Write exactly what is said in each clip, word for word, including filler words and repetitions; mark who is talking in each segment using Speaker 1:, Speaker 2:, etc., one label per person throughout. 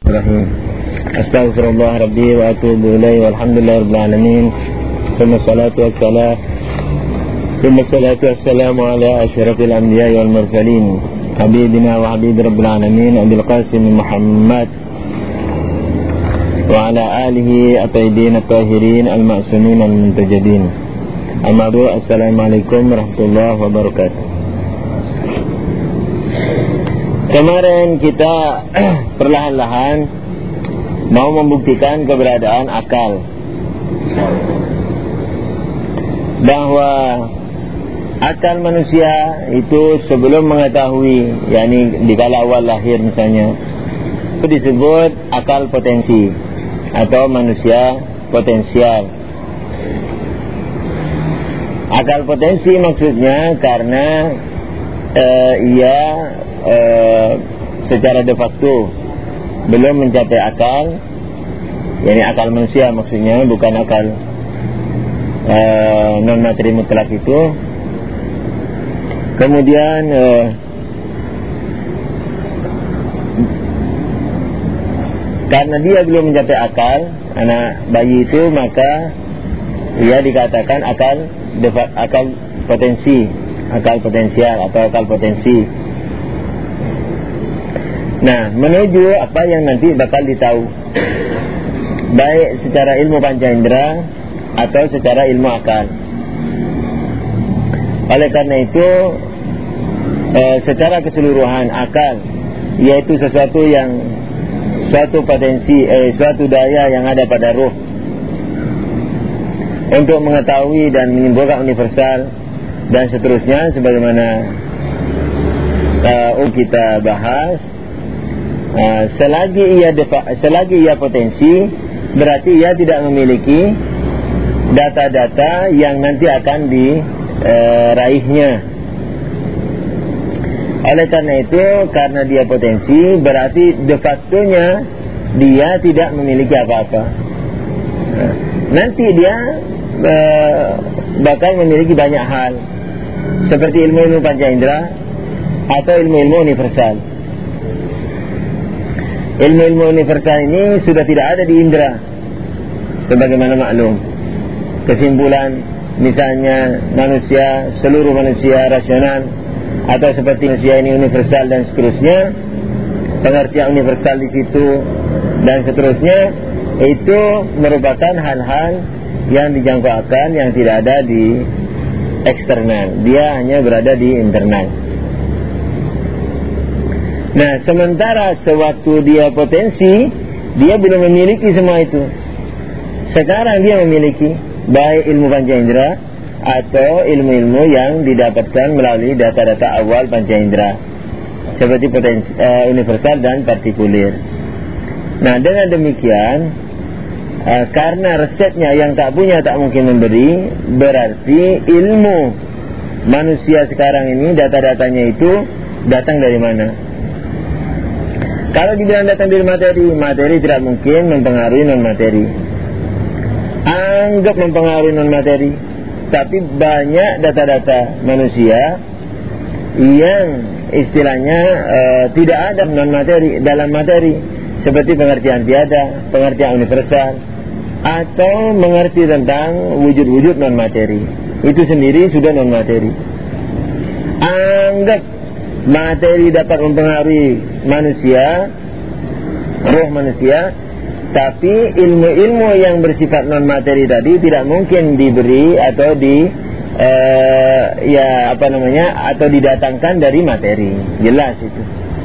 Speaker 1: Bismillahirrahmanirrahim. Astaghfirullah rabbi wa atubu ilaihi walhamdulillahi rabbil alamin. Thumma salatu wassalam Thumma salatu wassalamu ala asyrafil anbiya'i wal mursalin habibina wa habib rabbil alamin Abil Qasim Muhammad wa ala alihi at-tayyibin at-tahirin al-ma'sumin al-muntajabin. Amma ba'du. Assalamualaikum warahmatullahi wabarakatuh. Kemarin kita perlahan-lahan mau membuktikan keberadaan akal, bahwa akal manusia itu sebelum mengetahui, yakni di kala awal lahir misalnya, itu disebut akal potensi atau manusia potensial. Akal potensi maksudnya karena uh, ia uh, secara de facto belum mencapai akal, yakni akal manusia maksudnya, bukan akal uh, non materi mutlak itu. Kemudian uh, karena dia belum mencapai akal, anak bayi itu, maka ia dikatakan akal akal potensi, akal potensial atau akal potensi. Nah, menuju apa yang nanti bakal ditahu, baik secara ilmu panca indera atau secara ilmu akal. Oleh karena itu, eh, secara keseluruhan akal, yaitu sesuatu yang suatu potensi, eh, suatu daya yang ada pada ruh untuk mengetahui dan menyimpulkan universal dan seterusnya, sebagaimana uh, kita bahas. Uh, selagi ia defa, selagi ia potensi, berarti ia tidak memiliki data-data yang nanti akan diraihnya. Uh, Oleh karena itu, karena dia potensi, berarti de facto-nya dia tidak memiliki apa-apa. Nah, nanti dia Uh, bakal memiliki banyak hal, seperti ilmu-ilmu panca indera atau ilmu-ilmu universal. Ilmu-ilmu universal ini sudah tidak ada di indera, sebagaimana maklum. Kesimpulan, misalnya manusia, seluruh manusia rasional, atau seperti manusia ini universal dan seterusnya, pengertian universal di situ dan seterusnya, itu merupakan hal-hal yang dijangkau akal, yang tidak ada di eksternal, dia hanya berada di internal. Nah, sementara sewaktu dia potensi, dia belum memiliki semua itu. Sekarang dia memiliki baik ilmu panca indera atau ilmu-ilmu yang didapatkan melalui data-data awal panca indera, seperti potensi, uh, universal dan partikulir. Nah, dengan demikian, Uh, karena resepnya yang tak punya tak mungkin memberi, berarti ilmu manusia sekarang ini, data-datanya itu datang dari mana? Kalau dibilang datang dari materi, materi tidak mungkin mempengaruhi non-materi. Anggap mempengaruhi non-materi, tapi banyak data-data manusia yang istilahnya uh, tidak ada non-materi dalam materi, seperti pengertian tiada, pengertian universal, atau mengerti tentang wujud-wujud non-materi. Itu sendiri sudah non-materi. Anggap materi dapat mempengaruhi manusia, roh manusia, tapi ilmu-ilmu yang bersifat non-materi tadi tidak mungkin diberi atau di uh, ya apa namanya atau didatangkan dari materi. Jelas itu.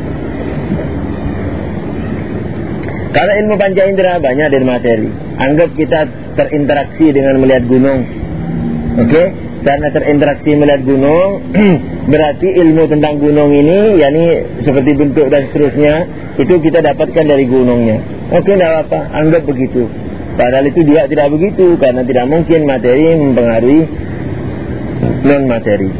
Speaker 1: Karena ilmu panca indera banyak dari materi. Anggap kita terinteraksi dengan melihat gunung, oke? Okay? Karena terinteraksi melihat gunung, berarti ilmu tentang gunung ini, yakni seperti bentuk dan seterusnya, itu kita dapatkan dari gunungnya. Oke, okay, tidak apa-apa, anggap begitu. Padahal itu juga tidak begitu, karena tidak mungkin materi mempengaruhi non-materi.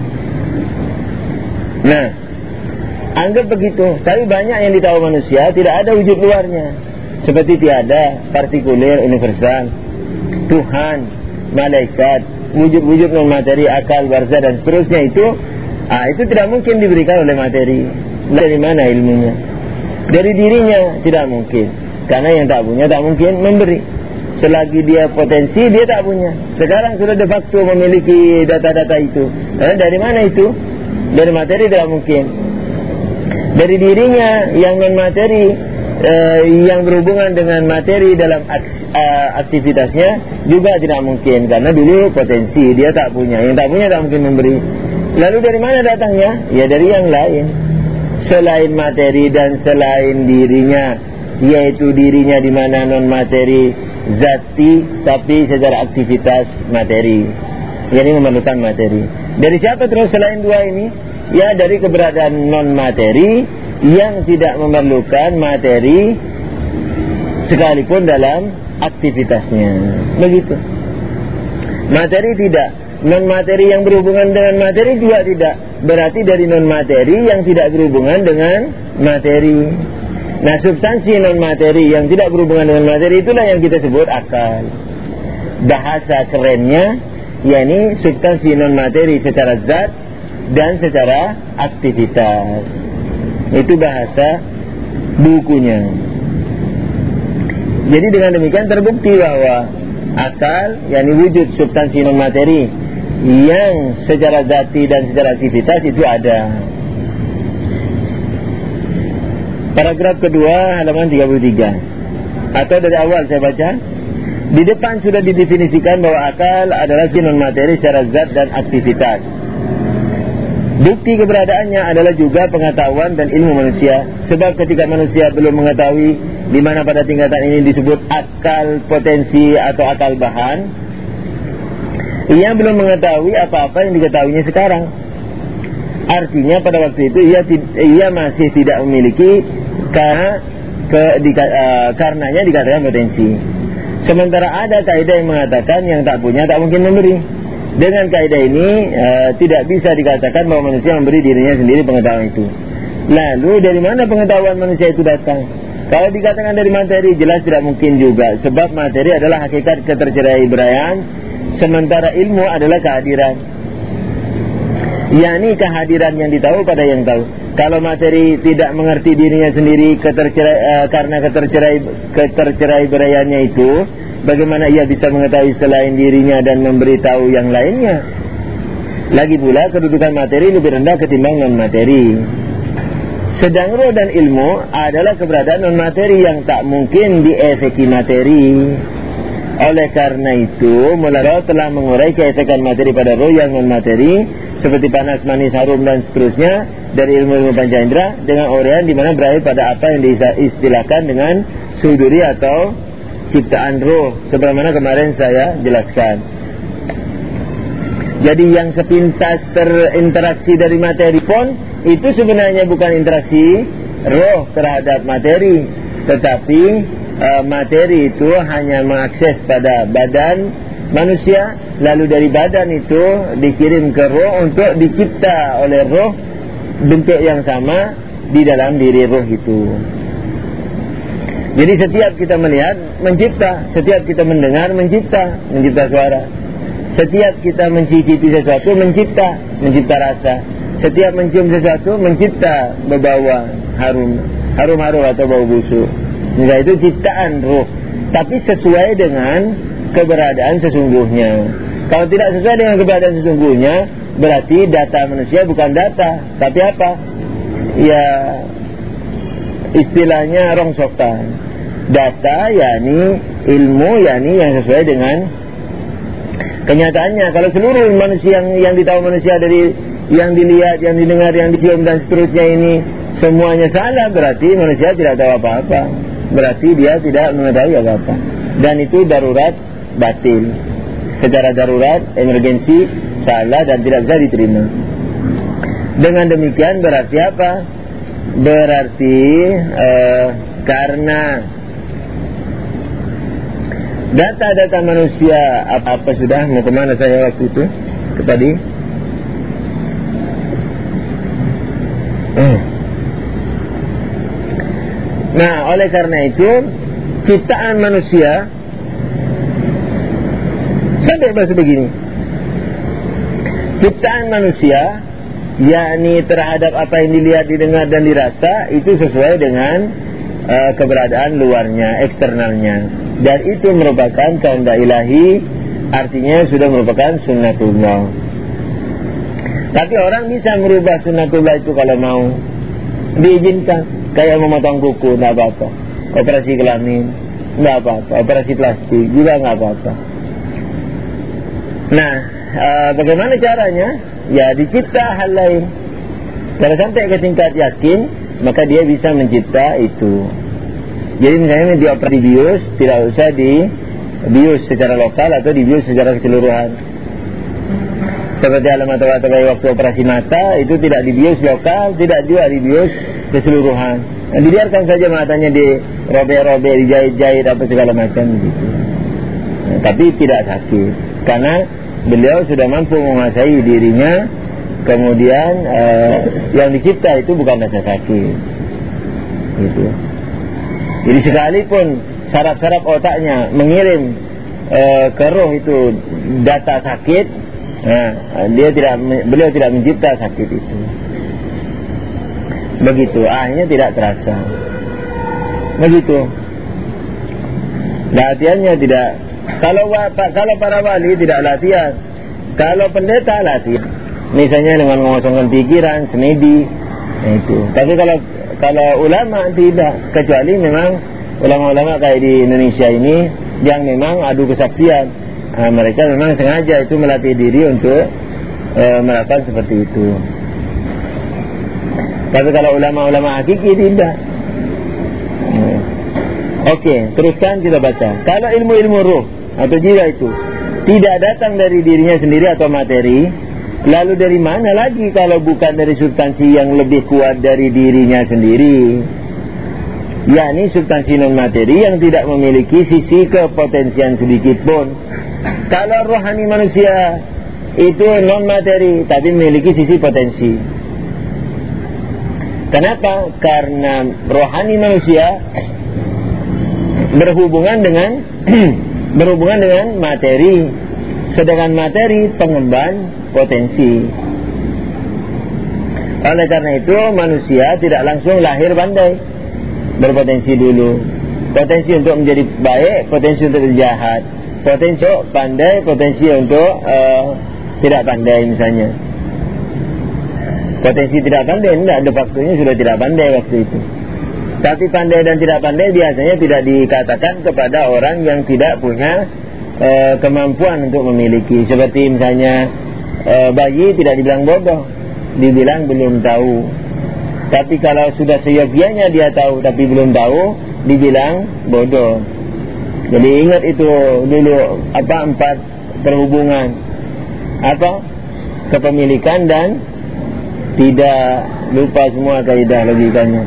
Speaker 1: Nah, anggap begitu. Tapi banyak yang ditahu manusia tidak ada wujud luarnya, seperti tiada, partikulir, universal, Tuhan, malaikat, wujud-wujud non-materi, akal, barzah dan seterusnya itu, ah, itu tidak mungkin diberikan oleh materi. Dari mana ilmunya? Dari dirinya tidak mungkin. Karena yang tak punya tak mungkin memberi. Selagi dia potensi, dia tak punya. Sekarang sudah de facto memiliki data-data itu. Eh, dari mana itu? Dari materi tidak mungkin. Dari dirinya yang non-materi, eh, yang berhubungan dengan materi dalam aks, uh, aktivitasnya juga tidak mungkin. Karena dulu potensi, dia tak punya. Yang tak punya tak mungkin memberi. Lalu dari mana datangnya? Ya dari yang lain. Selain materi dan selain dirinya, yaitu dirinya di mana non-materi zati, tapi secara aktivitas materi. Jadi memerlukan materi. Dari siapa terus selain dua ini? Ya dari keberadaan non-materi yang tidak memerlukan materi sekalipun dalam aktivitasnya. Begitu. Materi tidak, non-materi yang berhubungan dengan materi juga tidak. Berarti dari non-materi yang tidak berhubungan dengan materi. Nah, substansi non-materi yang tidak berhubungan dengan materi itulah yang kita sebut akal. Bahasa kerennya, yakni substansi non-materi secara zat dan secara aktivitas. Itu bahasa bukunya. Jadi dengan demikian terbukti bahwa akal, yakni wujud substansi non-materi yang secara zati dan secara aktivitas itu ada. Paragraf kedua halaman tiga puluh tiga. Atau dari awal saya baca. Di depan sudah didefinisikan bahwa akal adalah non-materi secara zat dan aktivitas. Bukti keberadaannya adalah juga pengetahuan dan ilmu manusia. Sebab ketika manusia belum mengetahui di mana pada tingkatan ini disebut akal potensi atau akal bahan, ia belum mengetahui apa-apa yang diketahuinya sekarang. Artinya pada waktu itu ia, ia masih tidak memiliki karena ke, di, uh, karenanya dikatakan potensi. Sementara ada kaidah yang mengatakan yang tak punya tak mungkin memberi. Dengan kaidah ini uh, tidak bisa dikatakan bahwa manusia memberi dirinya sendiri pengetahuan itu. Lalu dari mana pengetahuan manusia itu datang? Kalau dikatakan dari materi, jelas tidak mungkin juga. Sebab materi adalah hakikat keterceraiberaian, sementara ilmu adalah kehadiran. yakni kehadiran yang ditahu pada yang tahu. Kalau materi tidak mengerti dirinya sendiri ketercerai, uh, karena ketercerai keterceraiberaiannya itu, bagaimana ia bisa mengetahui selain dirinya dan memberitahu yang lainnya? Lagi pula kedudukan materi lebih rendah ketimbang non materi. Sedang roh dan ilmu adalah keberadaan non materi yang tak mungkin diefeki materi. Oleh karena itu, mula roh telah mengurai keefekan materi pada roh yang non materi, seperti panas, manis, harum dan seterusnya dari ilmu-ilmu pancaindera, dengan uraian di mana berakhir pada apa yang diistilahkan dengan suduri atau ciptaan roh, sebagaimana kemarin saya jelaskan. Jadi yang sepintas terinteraksi dari materi pun itu sebenarnya bukan interaksi roh terhadap materi, tetapi e, materi itu hanya mengakses pada badan manusia, lalu dari badan itu dikirim ke roh untuk dicipta oleh roh bentuk yang sama di dalam diri roh itu. Jadi setiap kita melihat mencipta, setiap kita mendengar mencipta, mencipta suara. Setiap kita mencicipi sesuatu mencipta, mencipta rasa. Setiap mencium sesuatu mencipta berbau harum, harum-harum atau bau busuk. Nah, itu ciptaan roh, tapi sesuai dengan keberadaan sesungguhnya. Kalau tidak sesuai dengan keberadaan sesungguhnya, berarti data manusia bukan data, tapi apa? Ya, istilahnya rongsokan. Data yakni ilmu, yakni yang sesuai dengan kenyataannya. Kalau seluruh manusia yang, yang ditahu manusia dari yang dilihat, yang didengar, yang dicium dan seterusnya ini semuanya salah, berarti manusia tidak tahu apa-apa. Berarti dia tidak mengetahui apa-apa. Dan itu darurat batil. Secara darurat, emergensi, salah dan tidak bisa diterima. Dengan demikian berarti apa? Berarti eh, karena data-data manusia apa-apa sudah, mau kemana saya waktu itu ke tadi? Hmm. Nah, oleh karena itu ciptaan manusia sampai bahasa begini, ciptaan manusia yakni terhadap apa yang dilihat, didengar dan dirasa itu sesuai dengan uh, keberadaan luarnya, eksternalnya. Dan itu merupakan kehendak ilahi, artinya sudah merupakan sunnatullah. Tapi orang bisa merubah sunnatullah itu kalau mau, diizinkan. Kayak memotong kuku, tidak apa-apa. Operasi kelamin, tidak apa-apa. Operasi plastik juga tidak apa-apa. Nah, uh, bagaimana caranya? Ya, dicipta hal lain. Kalau sampai ke tingkat yakin, maka dia bisa mencipta itu. Jadi misalnya dioperasi bius, tidak usah di bius secara lokal atau dibius secara keseluruhan. Seperti alamat waktu operasi mata, itu tidak dibius lokal, tidak juga dibius keseluruhan. Nah, dibiarkan saja matanya dirobek-robek, dijahit-jahit apa segala macam gitu. Nah, tapi tidak sakit, karena beliau sudah mampu menguasai dirinya. Kemudian eh, yang dicipta itu bukan rasa sakit gitu. Jadi sekalipun saraf-saraf otaknya mengirim eh, ke roh itu data sakit, nah, dia tidak, beliau tidak mencipta sakit itu. Begitu, akhirnya tidak terasa. Begitu. Latihannya tidak. Kalau kalau para wali tidak latihan, kalau pendeta latihan. Misalnya dengan mengosongkan pikiran, semedi, nah itu. Tapi kalau kalau ulama tidak, kecuali memang ulama-ulama kayak di Indonesia ini yang memang adu kesaksian. Nah, mereka memang sengaja itu melatih diri untuk e, melakukan seperti itu. Tapi kalau ulama-ulama hakiki tidak. Hmm. Oke, teruskan kita baca. Kalau ilmu-ilmu ruh atau jiwa itu tidak datang dari dirinya sendiri atau materi, lalu dari mana lagi kalau bukan dari substansi yang lebih kuat dari dirinya sendiri, yakni substansi non materi yang tidak memiliki sisi kepotensian sedikit pun. Kalau rohani manusia itu non materi tapi memiliki sisi potensi. Kenapa? Karena rohani manusia berhubungan dengan berhubungan dengan materi, sedangkan materi pengemban potensi. Oleh karena itu manusia tidak langsung lahir pandai, berpotensi dulu. Potensi untuk menjadi baik, potensi untuk menjadi jahat, potensi pandai, potensi untuk uh, tidak pandai misalnya. Potensi tidak pandai, tidak ada waktunya sudah tidak pandai waktu itu. Tapi pandai dan tidak pandai biasanya tidak dikatakan kepada orang yang tidak punya uh, kemampuan untuk memiliki. Seperti misalnya uh, bayi tidak dibilang bodoh, dibilang belum tahu. Tapi kalau sudah seyogianya dia tahu tapi belum tahu, dibilang bodoh. Jadi ingat itu dulu apa empat perhubungan, apa kepemilikan dan tidak, lupa semua kaidah logikanya.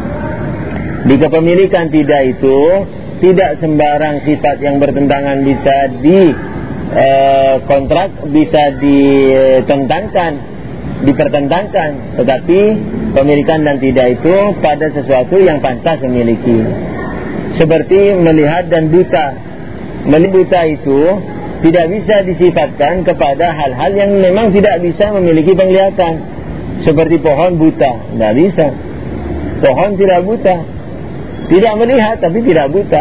Speaker 1: Di kepemilikan tidak itu tidak sembarang sifat yang bertentangan bisa di eh, kontrak, bisa ditentangkan, dipertentangkan. Tetapi pemilikan dan tidak itu pada sesuatu yang pantas memiliki. Seperti melihat dan buta. Melihat buta itu tidak bisa disifatkan kepada hal-hal yang memang tidak bisa memiliki penglihatan. Seperti pohon buta, tidak bisa. Pohon tidak buta, tidak melihat tapi tidak buta.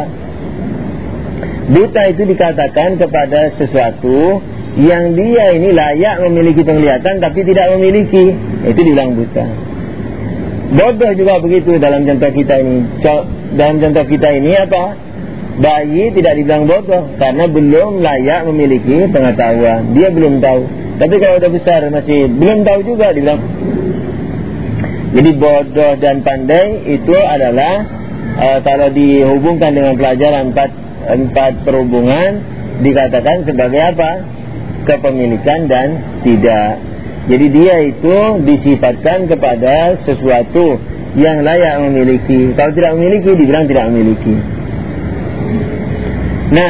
Speaker 1: Buta itu dikatakan kepada sesuatu yang dia ini layak memiliki penglihatan tapi tidak memiliki, itu dibilang buta. Bodoh juga begitu dalam contoh kita ini. Dalam contoh kita ini apa? Bayi tidak dibilang bodoh karena belum layak memiliki pengetahuan, dia belum tahu. Tapi kalau udah besar masih belum tahu juga dibilang. Jadi bodoh dan pandai itu adalah uh, kalau dihubungkan dengan pelajaran empat, empat perhubungan dikatakan sebagai apa? Kepemilikan dan tidak. Jadi dia itu disifatkan kepada sesuatu yang layak memiliki. Kalau tidak memiliki dibilang tidak memiliki. Nah,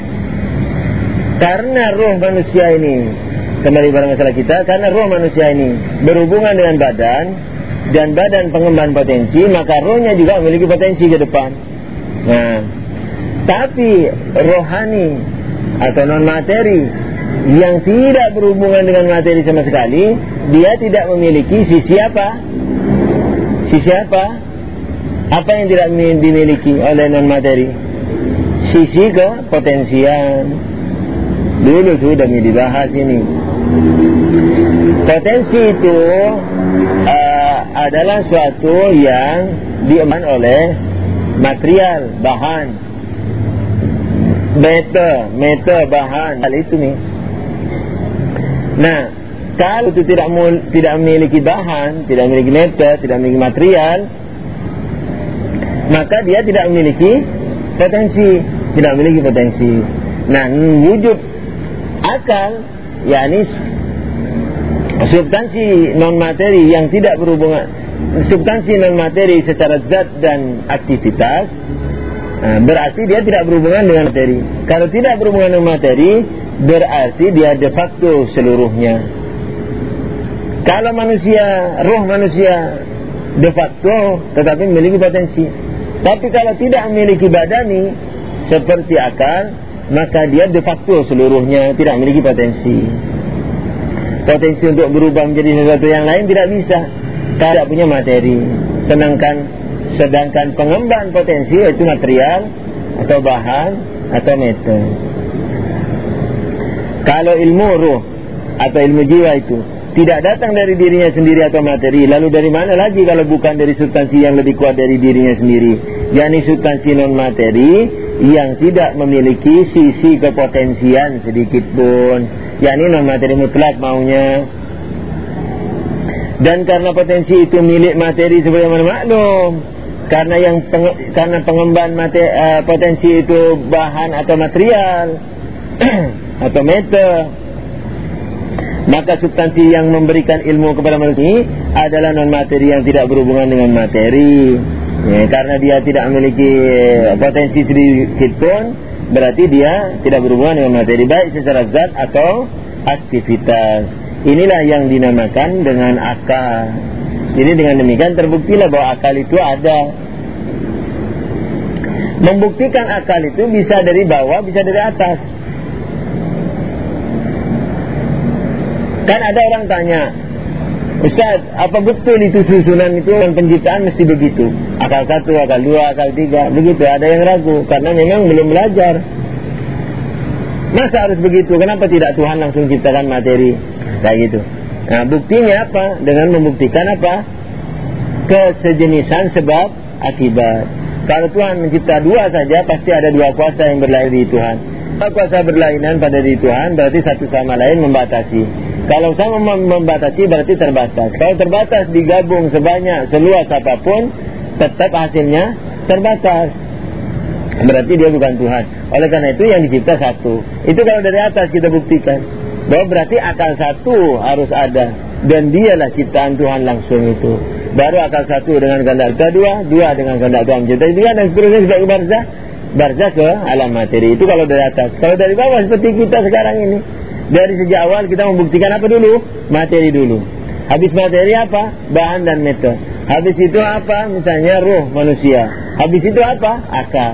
Speaker 1: karena roh manusia ini, kembali pada masalah kita, karena roh manusia ini berhubungan dengan badan dan badan pengemban potensi, maka rohnya juga memiliki potensi ke depan. Nah, tapi rohani atau non materi yang tidak berhubungan dengan materi sama sekali, dia tidak memiliki sisi apa? Sisi apa? Apa yang tidak dimiliki oleh non-materi? Sisi kepotensian. Dulu sudah dibahas ini. Potensi itu uh, adalah suatu yang diemban oleh material, bahan. Meter, meter, bahan. Hal itu nih. Nah, kalau itu tidak tidak memiliki bahan, tidak memiliki meter, tidak memiliki material, maka dia tidak memiliki potensi, tidak memiliki potensi. Nah, wujud akal, yakni substansi non materi yang tidak berhubungan, substansi non materi secara zat dan aktivitas, nah, berarti dia tidak berhubungan dengan materi. Kalau tidak berhubungan dengan materi, berarti dia de facto seluruhnya. Kalau manusia, roh manusia de facto tetapi memiliki potensi. Tapi kalau tidak memiliki badani seperti akal, maka dia de facto seluruhnya, tidak memiliki potensi. Potensi untuk berubah menjadi sesuatu yang lain tidak bisa, tidak punya materi. Sedangkan sedangkan pengemban potensi itu material atau bahan atau meter. Kalau ilmu ruh atau ilmu jiwa itu tidak datang dari dirinya sendiri atau materi, lalu dari mana lagi kalau bukan dari substansi yang lebih kuat dari dirinya sendiri, yakni substansi non materi yang tidak memiliki sisi kepotensian sedikit pun, yakni non materi mutlak maunya. Dan karena potensi itu milik materi sebagaimana maklum, karena yang peng, karena pengemban materi, uh, potensi itu bahan atau material atau meter, maka substansi yang memberikan ilmu kepada manusia adalah non materi yang tidak berhubungan dengan materi. Ya, karena dia tidak memiliki potensi sedikit pun, berarti dia tidak berhubungan dengan materi, baik secara zat atau aktivitas. Inilah yang dinamakan dengan akal. Jadi dengan demikian terbuktilah bahwa akal itu ada. Membuktikan akal itu bisa dari bawah, bisa dari atas. Kan ada orang tanya, Ustaz, apa betul itu susunan itu dan penciptaan mesti begitu? Akal satu, akal dua, akal tiga, begitu. Ada yang ragu karena memang belum belajar. Masa harus begitu? Kenapa tidak Tuhan langsung ciptakan materi? Kayak gitu. Nah, buktinya apa? Dengan membuktikan apa? Kesejenisan sebab akibat. Kalau Tuhan mencipta dua saja, pasti ada dua kuasa yang berlainan di Tuhan. Kalau kuasa berlainan pada diri Tuhan, berarti satu sama lain membatasi. Kalau sama membatasi berarti terbatas. Kalau terbatas digabung sebanyak seluas apapun, tetap hasilnya terbatas. Berarti dia bukan Tuhan. Oleh karena itu yang dicipta satu. Itu kalau dari atas kita buktikan bahwa berarti akal satu harus ada, dan dialah ciptaan Tuhan langsung itu. Baru akal satu dengan kehendak dua, dua dengan kehendak Tuhan mencipta dia, dan seterusnya sebagai barzah, barzah ke alam materi. Itu kalau dari atas. Kalau dari bawah seperti kita sekarang ini, dari sejak awal kita membuktikan apa dulu? Materi dulu. Habis materi apa? Bahan dan meter. Habis itu apa? Misalnya ruh manusia. Habis itu apa? Akal.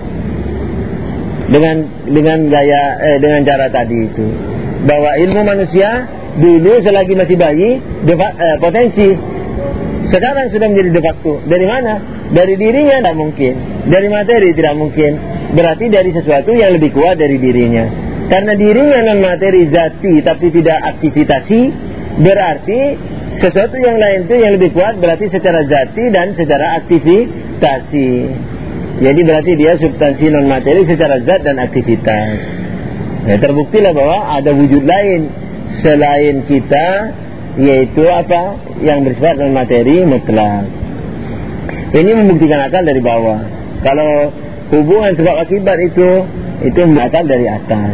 Speaker 1: Dengan dengan gaya eh, dengan cara tadi itu, bahwa ilmu manusia dulu selagi masih bayi defa, eh, potensi. Sekarang sudah menjadi de facto. Dari mana? Dari dirinya tidak mungkin. Dari materi tidak mungkin. Berarti dari sesuatu yang lebih kuat dari dirinya. Karena dirinya non materi zati tapi tidak aktivitasi, berarti sesuatu yang lain itu yang lebih kuat berarti secara zati dan secara aktivitasi. Jadi berarti dia substansi non materi secara zat dan aktivitas. Ya, terbuktilah bahwa ada wujud lain selain kita, yaitu apa? Yang bersifat non materi mutlak. Ini membuktikan akal dari bawah. Kalau hubungan sebab akibat itu itu akal dari atas.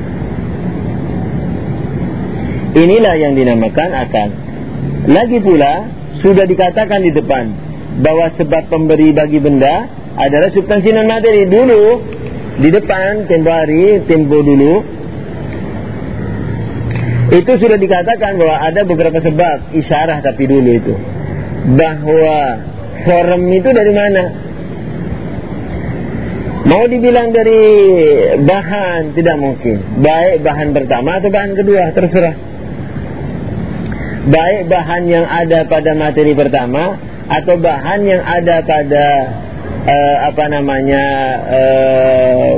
Speaker 1: Inilah yang dinamakan akal. Lagi pula sudah dikatakan di depan bahwa sebab pemberi bagi benda adalah substansi non materi. Dulu di depan tempo hari, tempo dulu itu sudah dikatakan bahwa ada beberapa sebab isyarah, tapi dulu itu bahwa form itu dari mana? Mau dibilang dari bahan tidak mungkin. Baik bahan pertama atau bahan kedua, terserah. Baik bahan yang ada pada materi pertama atau bahan yang ada pada uh, apa namanya uh,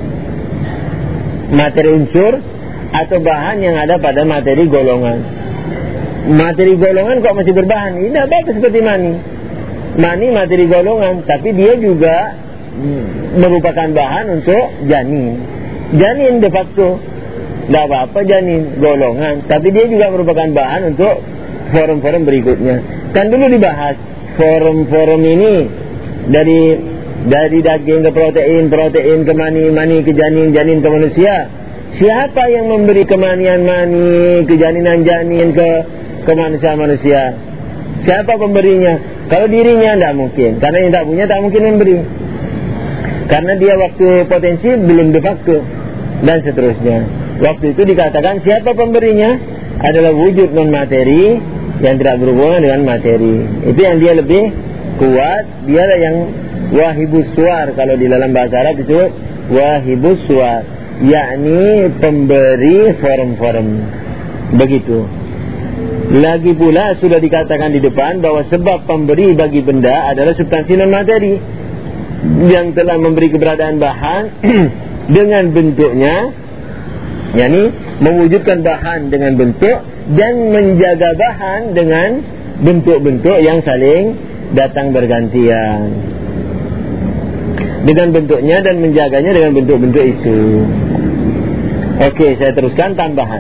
Speaker 1: materi unsur, atau bahan yang ada pada materi golongan. Materi golongan kok masih berbahan, ini apa seperti mani. Mani materi golongan, tapi dia juga merupakan bahan untuk janin. Janin de facto, tidak apa-apa janin golongan, tapi dia juga merupakan bahan untuk forum-forum berikutnya. Kan dulu dibahas forum-forum ini dari dari daging ke protein, protein ke mani, mani ke janin, janin ke manusia. Siapa yang memberi kemanian mani, kejaninan janin ke ke manusia-manusia? Siapa pemberinya? Kalau dirinya tidak mungkin, karena yang tak punya tak mungkin memberi. Karena dia waktu potensi belum de facto dan seterusnya. Waktu itu dikatakan siapa pemberinya adalah wujud non materi yang tidak berhubungan dengan materi. Itu yang dia lebih kuat. Dia yang wahibus suar, kalau di dalam bahasa Arab itu wahibus suar, yakni pemberi form-form. Begitu. Lagi pula sudah dikatakan di depan bahwa sebab pemberi bagi benda adalah substansi non materi yang telah memberi keberadaan bahan dengan bentuknya, yakni mewujudkan bahan dengan bentuk dan menjaga bahan dengan bentuk-bentuk yang saling datang bergantian, dengan bentuknya dan menjaganya dengan bentuk-bentuk itu. Oke, saya teruskan tambahan.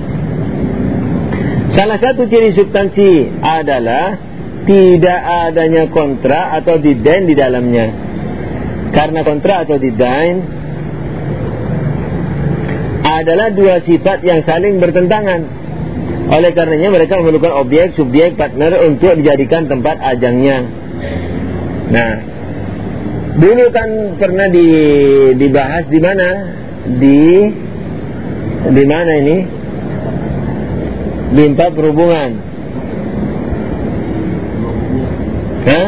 Speaker 1: Salah satu ciri substansi adalah tidak adanya kontra atau didain di dalamnya. Karena kontra atau didain adalah dua sifat yang saling bertentangan. Oleh karenanya mereka memerlukan objek, subjek, partner untuk dijadikan tempat ajangnya. Nah, dulu kan pernah di, dibahas di mana? Di di mana ini? Di empat perhubungan. Hah?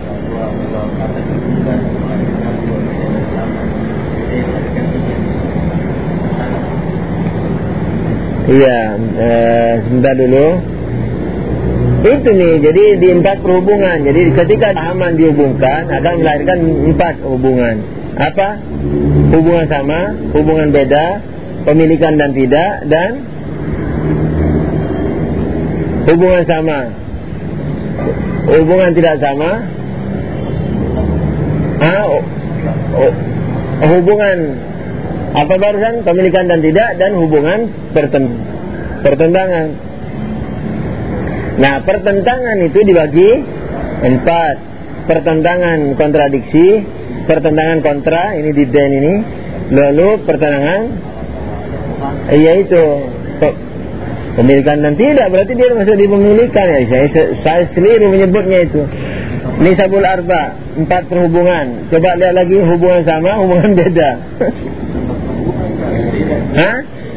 Speaker 1: Iya, eh, sebentar dulu. Itu nih, jadi di empat perhubungan. Jadi ketika aman dihubungkan akan melahirkan empat hubungan. Apa? Hubungan sama, hubungan beda, pemilikan dan tidak, dan hubungan sama, hubungan tidak sama. Ah, oh, oh, hubungan apa barusan? Pemilikan dan tidak, dan hubungan perten pertentangan. Nah, pertentangan itu dibagi empat. Pertentangan kontradiksi, pertentangan kontra, ini di den ini. Lalu pertentangan, yaitu pemilikan dan tidak, berarti dia masuk di pemilikan. Ya, saya, saya seliru menyebutnya itu. Nisabul arba, empat perhubungan. Coba lihat lagi, hubungan sama, hubungan beda. Hah?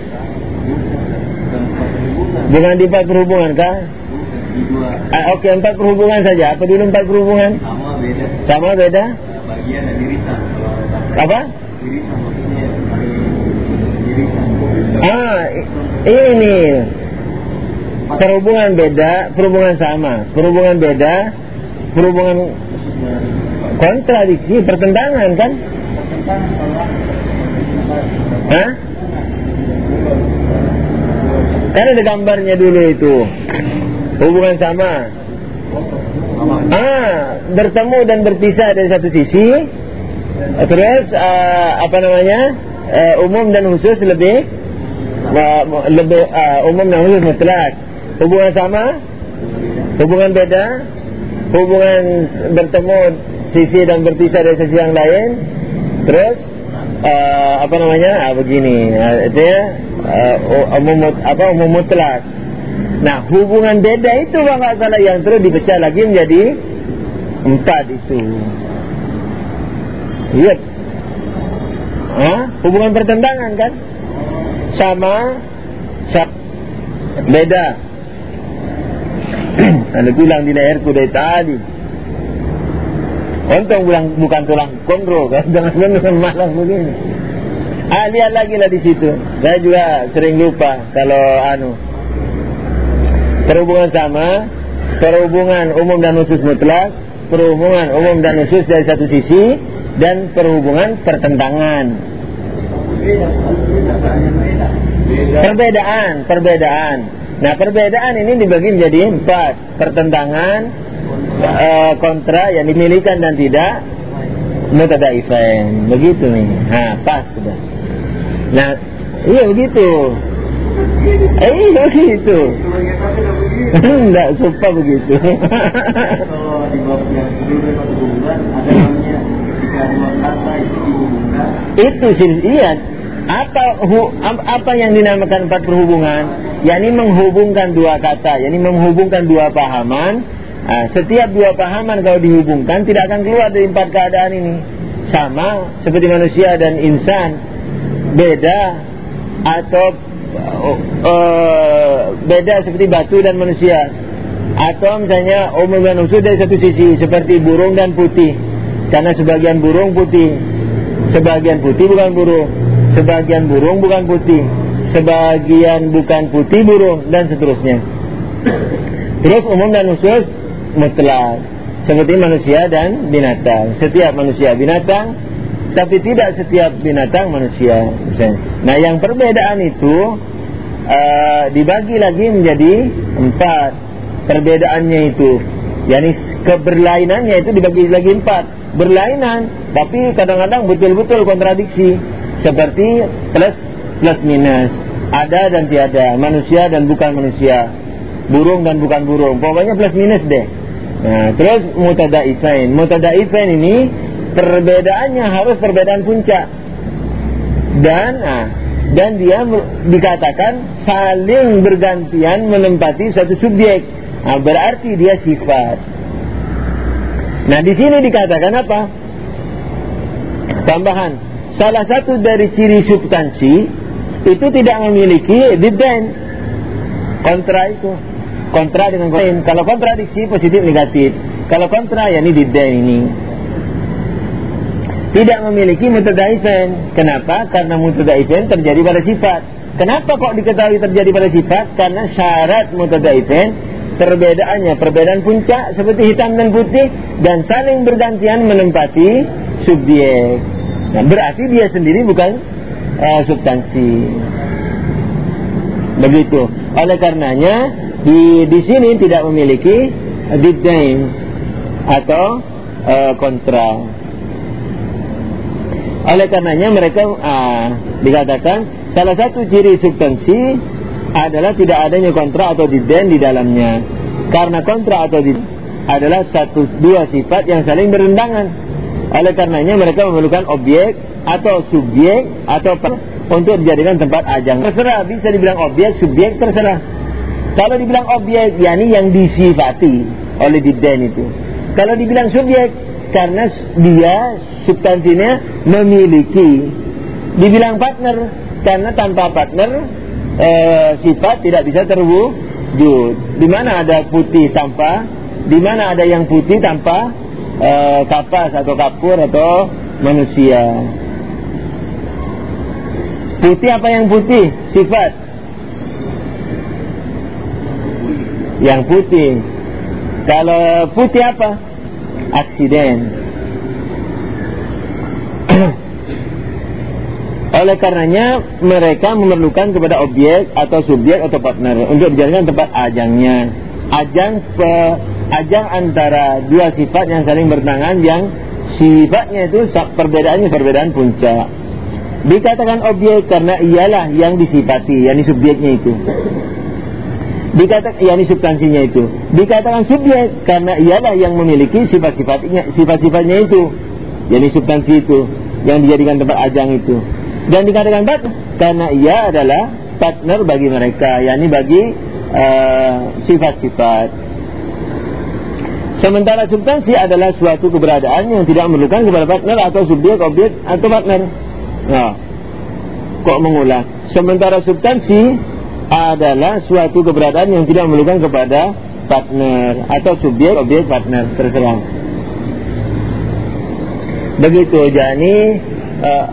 Speaker 1: Bukan di empat perhubungan kah? Ah, Oke, okay, empat perhubungan saja. Apa dulu empat perhubungan? Sama beda. Sama beda? Bagian dan irisan. Apa? Irisan maksudnya. Ah, ini perhubungan beda, perhubungan sama, perhubungan beda, perhubungan kontradiksi, pertentangan kan? Hah? Kan ada gambarnya dulu itu. Hubungan sama. Ah, bertemu dan berpisah dari satu sisi. Terus uh, apa namanya? Uh, umum dan khusus lebih uh, lebih uh, umum dan khusus mutlak. Hubungan sama, hubungan beda, hubungan bertemu sisi dan berpisah dari sisi yang lain. Terus uh, apa namanya? Ah, begini. Uh, dia uh, umum apa umum mutlak. Nah, hubungan beda itu kalau nggak salah yang terus dipecah lagi menjadi empat itu. Lihat, ah, hubungan pertentangan kan? Sama, sama beda. Ada tulang di leherku dari tadi. Untung bukan bukan tulang kondro kan? Jangan jangan malas begini. Ah, lihat lagi lah di situ. Saya juga sering lupa kalau anu. Perhubungan sama, perhubungan umum dan khusus mutlak, perhubungan umum dan khusus dari satu sisi, dan perhubungan pertentangan. Perbedaan, perbedaan. Nah, perbedaan ini dibagi menjadi empat. Pertentangan, e, kontra, yang dimilikan dan tidak, mutadaifain. Begitu nih. Nah, pas sudah. Nah, iya begitu. Eh, iya begitu. Enggak suka begitu.
Speaker 2: Kalau di bab yang sebelumnya satu hubungan ada namanya jika dua kata itu dihubungkan.
Speaker 1: Itu sih, iya. Apa hu, apa yang dinamakan empat perhubungan? Yakni menghubungkan dua kata, yakni menghubungkan dua pahaman. Nah, setiap dua pahaman kalau dihubungkan tidak akan keluar dari empat keadaan ini. Sama seperti manusia dan insan, beda atau uh, uh, beda seperti batu dan manusia. Atau misalnya umum dan khusus dari satu sisi, seperti burung dan putih. Karena sebagian burung putih, sebagian putih bukan burung. Sebagian burung bukan putih, sebagian bukan putih burung, dan seterusnya. Terus umum dan khusus mutlak, seperti manusia dan binatang. Setiap manusia binatang, tapi tidak setiap binatang manusia. Nah, yang perbedaan itu uh, dibagi lagi menjadi empat. Perbedaannya itu, yakni keberlainannya itu dibagi lagi empat. Berlainan, tapi kadang-kadang betul-betul kontradiksi. Seperti plus, plus minus, ada dan tiada, manusia dan bukan manusia, burung dan bukan burung, pokoknya plus minus deh. Nah, terus mutadaifain. Mutadaifain ini perbedaannya harus perbedaan puncak. Dan nah, dan dia dikatakan saling bergantian menempati satu subjek. Nah, berarti dia sifat. Nah, di sini dikatakan apa? Tambahan. Salah satu dari ciri substansi itu tidak memiliki diddain. Kontra itu, kontra dengan lain. Kalau kontradiksi positif negatif. Kalau kontra yakni diddain ini tidak memiliki mutadaifain. Kenapa? Karena mutadaifain terjadi pada sifat. Kenapa kok diketahui terjadi pada sifat? Karena syarat mutadaifain perbedaannya perbedaan puncak seperti hitam dan putih, dan saling bergantian menempati subjek. Nah, berarti dia sendiri bukan uh, substansi. Begitu. Oleh karenanya di di sini tidak memiliki diddain atau uh, kontra. Oleh karenanya mereka uh, dikatakan salah satu ciri substansi adalah tidak adanya kontra atau diddain di dalamnya. Karena kontra atau diddain adalah satu dua sifat yang saling bertentangan. Oleh karenanya mereka memerlukan objek atau subjek atau per, untuk dijadikan tempat ajang. Terserah, bisa dibilang objek, subjek, terserah. Kalau dibilang objek, yakni yang disifati oleh diddain itu. Kalau dibilang subjek, karena dia substansinya memiliki. Dibilang partner, karena tanpa partner e, sifat tidak bisa terwujud. Di mana ada putih tanpa, di mana ada yang putih tanpa E, kapas atau kapur atau manusia. Putih apa yang putih? Sifat yang putih. Kalau putih apa? Aksiden. Oleh karenanya mereka memerlukan kepada objek atau subjek atau partner untuk dijadikan tempat ajangnya. Ajang pe Ajang antara dua sifat yang saling bertentangan, yang sifatnya itu perbedaannya perbedaan puncak. Dikatakan objek karena ialah yang disifati, yakni subjeknya itu. Dikatakan yakni substansinya itu. Dikatakan subjek karena ialah yang memiliki sifat-sifatnya, sifat-sifatnya itu, yakni substansi itu yang dijadikan tempat ajang itu. Dan dikatakan partner karena ia adalah partner bagi mereka, yakni bagi uh, sifat-sifat. Sementara substansi adalah suatu keberadaan yang tidak memerlukan kepada partner atau subjek, objek atau partner. Nah, kok mengulang? Sementara substansi adalah suatu keberadaan yang tidak memerlukan kepada partner atau subjek, objek, partner, terserah. Begitu. Jadi uh,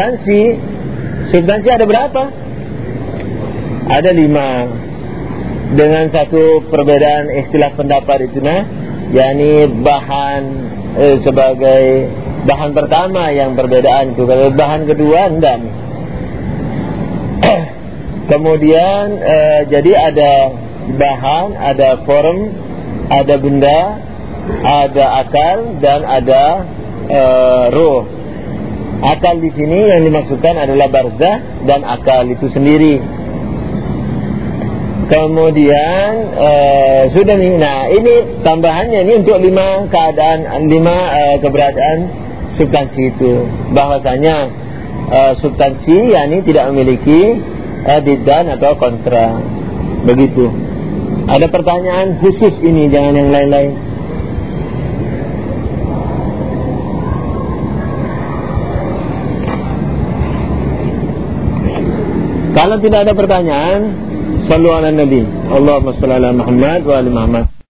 Speaker 1: substansi, substansi ada berapa? Ada lima. dengan satu perbedaan istilah pendapat itu nah, yakni bahan eh, sebagai bahan pertama yang perbedaan itu. Kalau bahan kedua enggak nih. Kemudian eh, jadi ada bahan, ada form, ada benda, ada akal dan ada eh, ruh. Akal di sini yang dimaksudkan adalah barzah dan akal itu sendiri. Kemudian uh, sudah nih, nah ini tambahannya ini untuk lima keadaan, lima uh, keberadaan substansi itu. Bahwasanya uh, substansi yakni tidak memiliki uh, diddan atau kontra. Begitu. Ada pertanyaan khusus ini, jangan yang lain-lain. Kalau tidak ada pertanyaan, sallu ala nabi. Allahumma shalli ala Muhammad wa ali Muhammad.